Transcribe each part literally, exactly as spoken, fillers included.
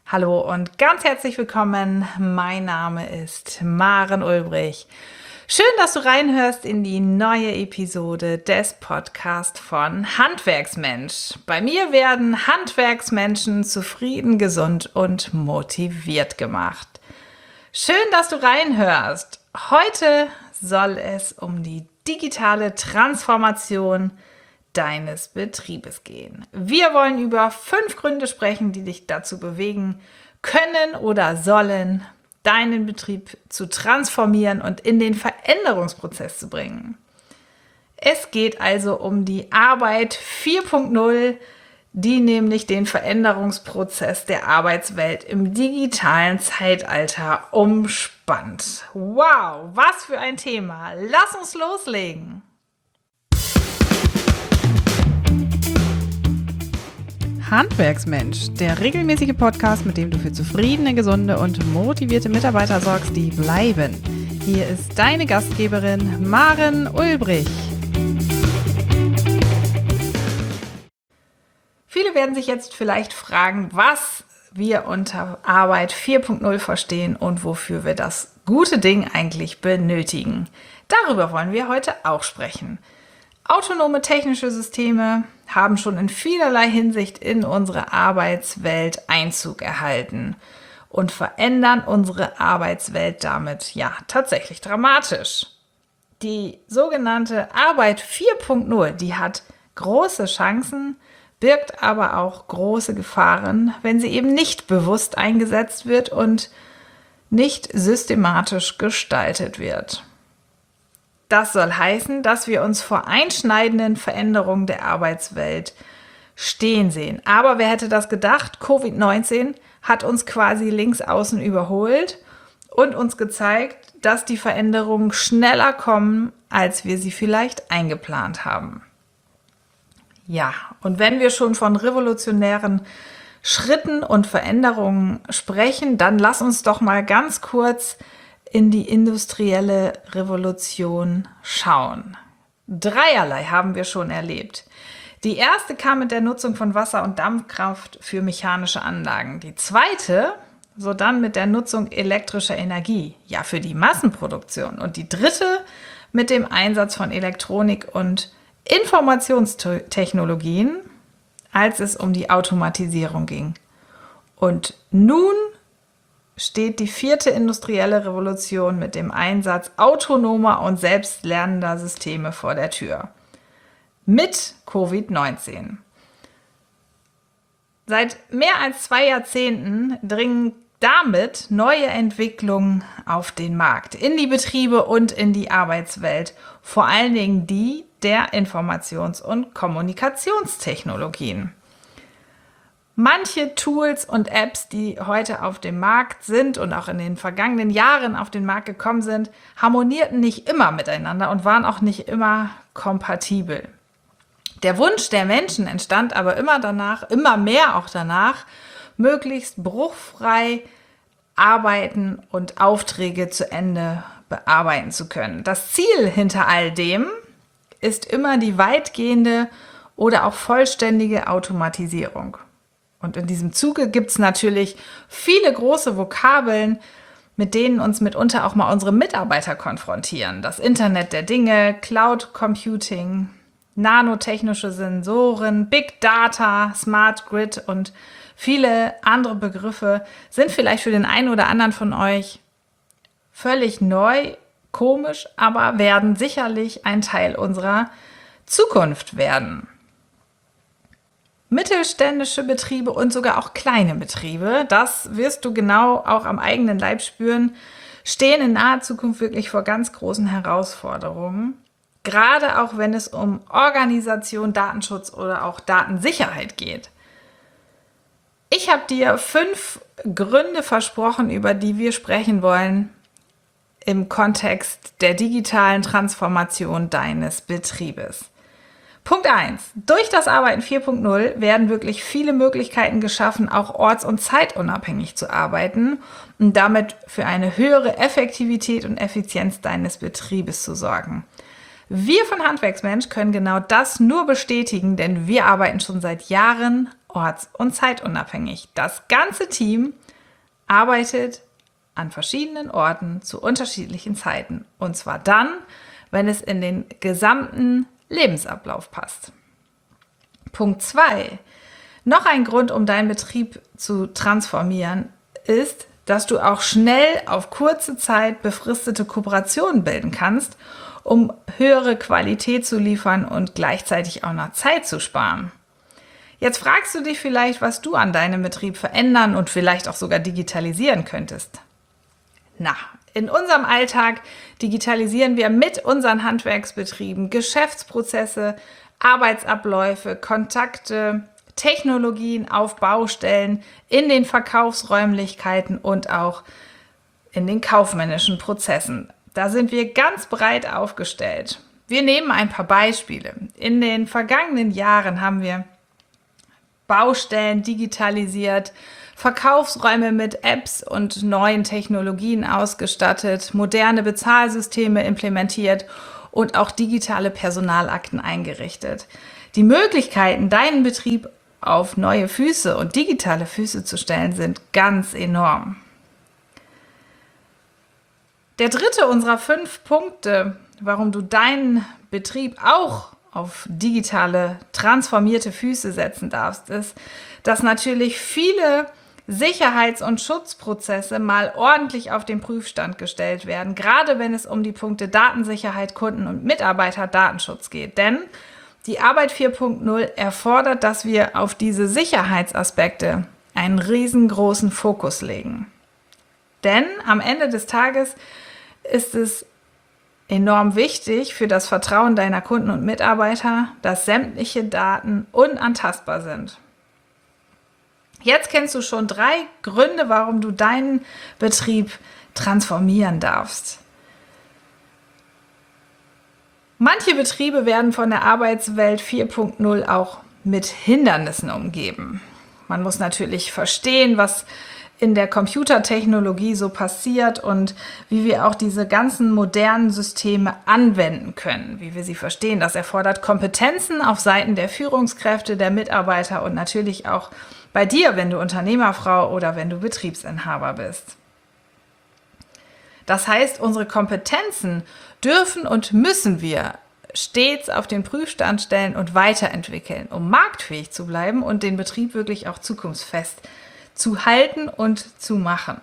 Hallo und ganz herzlich willkommen. Mein Name ist Maren Ulbrich. Schön, dass du reinhörst in die neue Episode des Podcasts von Handwerksmensch. Bei mir werden Handwerksmenschen zufrieden, gesund und motiviert gemacht. Schön, dass du reinhörst. Heute soll es um die digitale Transformation deines Betriebes gehen. Wir wollen über fünf Gründe sprechen, die dich dazu bewegen können oder sollen, deinen Betrieb zu transformieren und in den Veränderungsprozess zu bringen. Es geht also um die Arbeit vier Punkt null, die nämlich den Veränderungsprozess der Arbeitswelt im digitalen Zeitalter umspannt. Wow, was für ein Thema! Lass uns loslegen! Handwerksmensch, der regelmäßige Podcast, mit dem du für zufriedene, gesunde und motivierte Mitarbeiter sorgst, die bleiben. Hier ist deine Gastgeberin Maren Ulbrich. Viele werden sich jetzt vielleicht fragen, was wir unter Arbeit vier Punkt null verstehen und wofür wir das gute Ding eigentlich benötigen. Darüber wollen wir heute auch sprechen. Autonome technische Systeme haben schon in vielerlei Hinsicht in unsere Arbeitswelt Einzug erhalten und verändern unsere Arbeitswelt damit ja tatsächlich dramatisch. Die sogenannte Arbeit vier Punkt null, die hat große Chancen, birgt aber auch große Gefahren, wenn sie eben nicht bewusst eingesetzt wird und nicht systematisch gestaltet wird. Das soll heißen, dass wir uns vor einschneidenden Veränderungen der Arbeitswelt stehen sehen. Aber wer hätte das gedacht? Covid neunzehn hat uns quasi links außen überholt und uns gezeigt, dass die Veränderungen schneller kommen, als wir sie vielleicht eingeplant haben. Ja, und wenn wir schon von revolutionären Schritten und Veränderungen sprechen, dann lass uns doch mal ganz kurz in die industrielle Revolution schauen. Dreierlei haben wir schon erlebt. Die erste kam mit der Nutzung von Wasser- und Dampfkraft für mechanische Anlagen. Die zweite, so dann mit der Nutzung elektrischer Energie, ja für die Massenproduktion. Und die dritte mit dem Einsatz von Elektronik und Informationstechnologien, als es um die Automatisierung ging. Und nun steht die vierte industrielle Revolution mit dem Einsatz autonomer und selbstlernender Systeme vor der Tür. Mit Covid neunzehn. Seit mehr als zwei Jahrzehnten dringen damit neue Entwicklungen auf den Markt, in die Betriebe und in die Arbeitswelt, vor allen Dingen die der Informations- und Kommunikationstechnologien. Manche Tools und Apps, die heute auf dem Markt sind und auch in den vergangenen Jahren auf den Markt gekommen sind, harmonierten nicht immer miteinander und waren auch nicht immer kompatibel. Der Wunsch der Menschen entstand aber immer danach, immer mehr auch danach, möglichst bruchfrei arbeiten und Aufträge zu Ende bearbeiten zu können. Das Ziel hinter all dem ist immer die weitgehende oder auch vollständige Automatisierung. Und in diesem Zuge gibt es natürlich viele große Vokabeln, mit denen uns mitunter auch mal unsere Mitarbeiter konfrontieren. Das Internet der Dinge, Cloud Computing, nanotechnische Sensoren, Big Data, Smart Grid und viele andere Begriffe sind vielleicht für den einen oder anderen von euch völlig neu, komisch, aber werden sicherlich ein Teil unserer Zukunft werden. Mittelständische Betriebe und sogar auch kleine Betriebe, das wirst du genau auch am eigenen Leib spüren, stehen in naher Zukunft wirklich vor ganz großen Herausforderungen. Gerade auch wenn es um Organisation, Datenschutz oder auch Datensicherheit geht. Ich habe dir fünf Gründe versprochen, über die wir sprechen wollen im Kontext der digitalen Transformation deines Betriebes. Punkt eins. Durch das Arbeiten vier Punkt null werden wirklich viele Möglichkeiten geschaffen, auch orts- und zeitunabhängig zu arbeiten und damit für eine höhere Effektivität und Effizienz deines Betriebes zu sorgen. Wir von Handwerksmensch können genau das nur bestätigen, denn wir arbeiten schon seit Jahren orts- und zeitunabhängig. Das ganze Team arbeitet an verschiedenen Orten zu unterschiedlichen Zeiten. Und zwar dann, wenn es in den gesamten Lebensablauf passt. Punkt zwei. Noch ein Grund, um deinen Betrieb zu transformieren, ist, dass du auch schnell auf kurze Zeit befristete Kooperationen bilden kannst, um höhere Qualität zu liefern und gleichzeitig auch noch Zeit zu sparen. Jetzt fragst du dich vielleicht, was du an deinem Betrieb verändern und vielleicht auch sogar digitalisieren könntest. Na, in unserem Alltag digitalisieren wir mit unseren Handwerksbetrieben Geschäftsprozesse, Arbeitsabläufe, Kontakte, Technologien auf Baustellen, in den Verkaufsräumlichkeiten und auch in den kaufmännischen Prozessen. Da sind wir ganz breit aufgestellt. Wir nehmen ein paar Beispiele. In den vergangenen Jahren haben wir Baustellen digitalisiert, Verkaufsräume mit Apps und neuen Technologien ausgestattet, moderne Bezahlsysteme implementiert und auch digitale Personalakten eingerichtet. Die Möglichkeiten, deinen Betrieb auf neue Füße und digitale Füße zu stellen, sind ganz enorm. Der dritte unserer fünf Punkte, warum du deinen Betrieb auch auf digitale, transformierte Füße setzen darfst, ist, dass natürlich viele Sicherheits- und Schutzprozesse mal ordentlich auf den Prüfstand gestellt werden, gerade wenn es um die Punkte Datensicherheit, Kunden- und Mitarbeiterdatenschutz geht. Denn die Arbeit vier Punkt null erfordert, dass wir auf diese Sicherheitsaspekte einen riesengroßen Fokus legen. Denn am Ende des Tages ist es enorm wichtig für das Vertrauen deiner Kunden und Mitarbeiter, dass sämtliche Daten unantastbar sind. Jetzt kennst du schon drei Gründe, warum du deinen Betrieb transformieren darfst. Manche Betriebe werden von der Arbeitswelt vier Punkt null auch mit Hindernissen umgeben. Man muss natürlich verstehen, was in der Computertechnologie so passiert und wie wir auch diese ganzen modernen Systeme anwenden können, wie wir sie verstehen. Das erfordert Kompetenzen auf Seiten der Führungskräfte, der Mitarbeiter und natürlich auch bei dir, wenn du Unternehmerfrau oder wenn du Betriebsinhaber bist. Das heißt, unsere Kompetenzen dürfen und müssen wir stets auf den Prüfstand stellen und weiterentwickeln, um marktfähig zu bleiben und den Betrieb wirklich auch zukunftsfest zu halten und zu machen.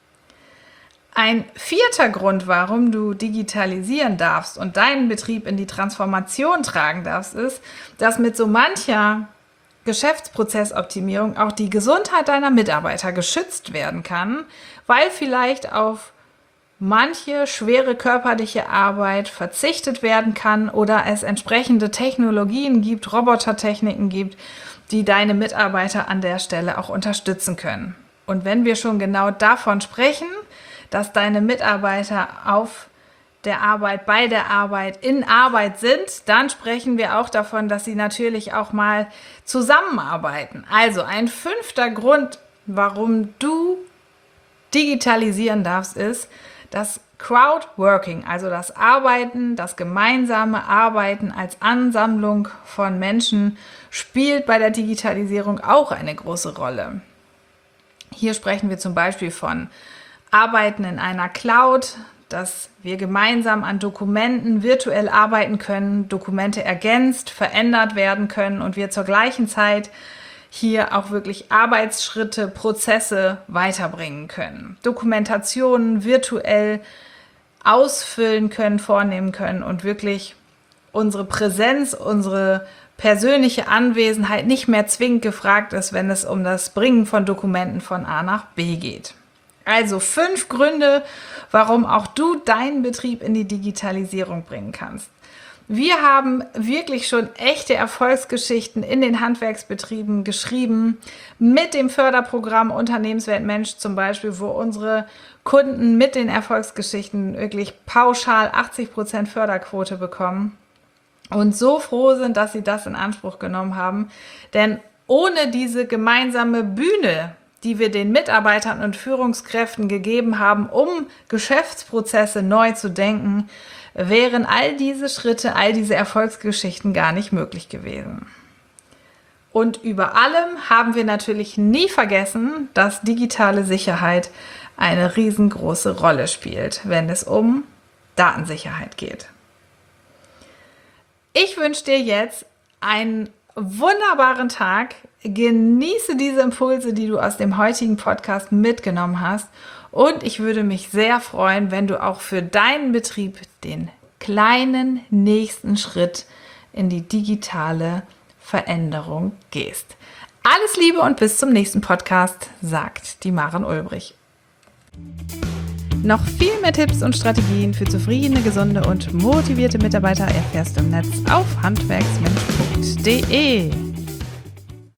Ein vierter Grund, warum du digitalisieren darfst und deinen Betrieb in die Transformation tragen darfst, ist, dass mit so mancher Geschäftsprozessoptimierung auch die Gesundheit deiner Mitarbeiter geschützt werden kann, weil vielleicht auf manche schwere körperliche Arbeit verzichtet werden kann oder es entsprechende Technologien gibt, Robotertechniken gibt, die deine Mitarbeiter an der Stelle auch unterstützen können. Und wenn wir schon genau davon sprechen, dass deine Mitarbeiter auf der Arbeit, bei der Arbeit, in Arbeit sind, dann sprechen wir auch davon, dass sie natürlich auch mal zusammenarbeiten. Also ein fünfter Grund, warum du digitalisieren darfst, ist, das Crowdworking, also das Arbeiten, das gemeinsame Arbeiten als Ansammlung von Menschen, spielt bei der Digitalisierung auch eine große Rolle. Hier sprechen wir zum Beispiel von Arbeiten in einer Cloud, dass wir gemeinsam an Dokumenten virtuell arbeiten können, Dokumente ergänzt, verändert werden können und wir zur gleichen Zeit hier auch wirklich Arbeitsschritte, Prozesse weiterbringen können. Dokumentationen virtuell ausfüllen können, vornehmen können und wirklich unsere Präsenz, unsere persönliche Anwesenheit nicht mehr zwingend gefragt ist, wenn es um das Bringen von Dokumenten von A nach B geht. Also fünf Gründe, warum auch du deinen Betrieb in die Digitalisierung bringen kannst. Wir haben wirklich schon echte Erfolgsgeschichten in den Handwerksbetrieben geschrieben, mit dem Förderprogramm Unternehmenswert Mensch zum Beispiel, wo unsere Kunden mit den Erfolgsgeschichten wirklich pauschal achtzig Prozent Förderquote bekommen und so froh sind, dass sie das in Anspruch genommen haben. Denn ohne diese gemeinsame Bühne, die wir den Mitarbeitern und Führungskräften gegeben haben, um Geschäftsprozesse neu zu denken, wären all diese Schritte, all diese Erfolgsgeschichten gar nicht möglich gewesen. Und über allem haben wir natürlich nie vergessen, dass digitale Sicherheit eine riesengroße Rolle spielt, wenn es um Datensicherheit geht. Ich wünsche dir jetzt einen wunderbaren Tag. Genieße diese Impulse, die du aus dem heutigen Podcast mitgenommen hast. Und ich würde mich sehr freuen, wenn du auch für deinen Betrieb den kleinen nächsten Schritt in die digitale Veränderung gehst. Alles Liebe und bis zum nächsten Podcast, sagt die Maren Ulbrich. Noch viel mehr Tipps und Strategien für zufriedene, gesunde und motivierte Mitarbeiter erfährst du im Netz auf handwerksmensch punkt de.